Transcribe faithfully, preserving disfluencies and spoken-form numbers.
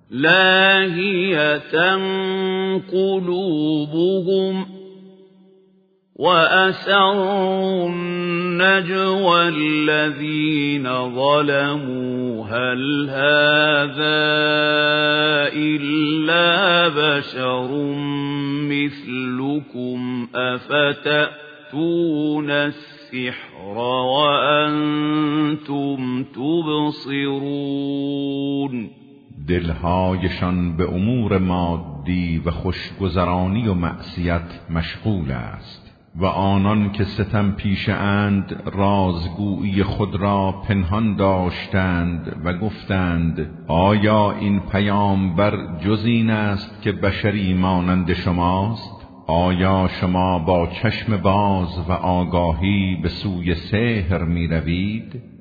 لاهية قلوبهم وأسروا النجوى الذين ظلموا هل هذا إلا بشر مثلكم أفتأتون السحر وأنتم تبصرون. دلهایشان به امور مادی و خوشگذرانی و معصیت مشغول است و آنان که ستم پیشه اند رازگویی خود را پنهان داشتند و گفتند آیا این پیامبر جز این است که بشری مانند شماست؟ آیا شما با چشم باز و آگاهی به سوی سحر می روید؟